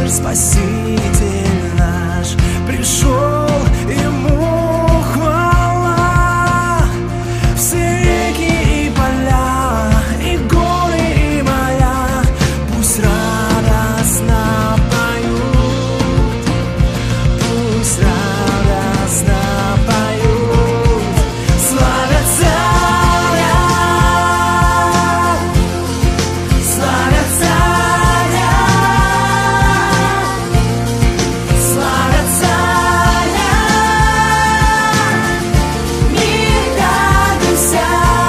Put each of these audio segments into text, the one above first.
Спаситель наш пришел, Ему хвала. Все реки и поля, и горы, и моря пусть радостно поют, пусть радостно поют. Славят Царя, славят Царя, славят Царя. Мир радуйся.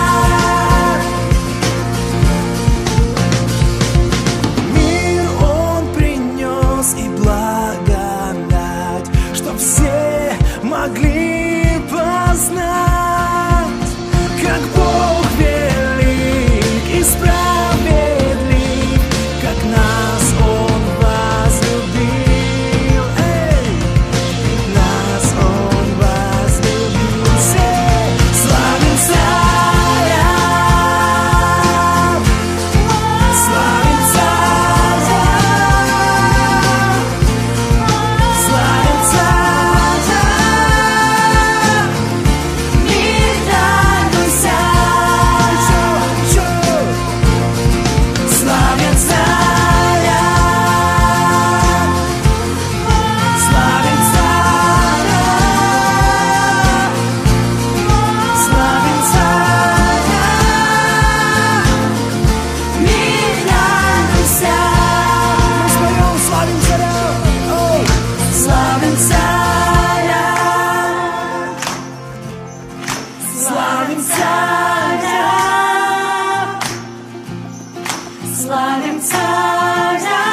Мир Он принес и благодать, чтоб все могли познать, как Бог велик и справедлив, как нас Он возлюбил, нас Он возлюбил. Все славим Царя, славим Царя, славим Царя. Мир радуйся. Славим Царя, славим Царя, славим Царя. Мир радуйся. Мы споем славим Царя, славим Царя, славим Царя, славим Царя.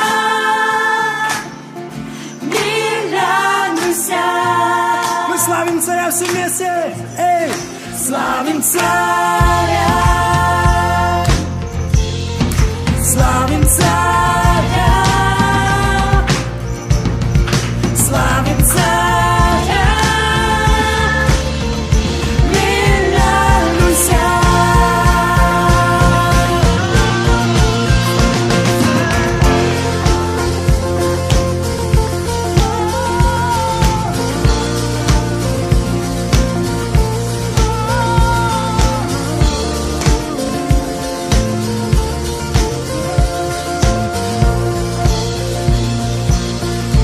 Мир радуйся. Мы славим Царя все вместе. Славим Царя, славим Царя, славим Царя. Мир радуйся.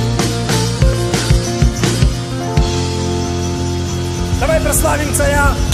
Давай прославим Царя.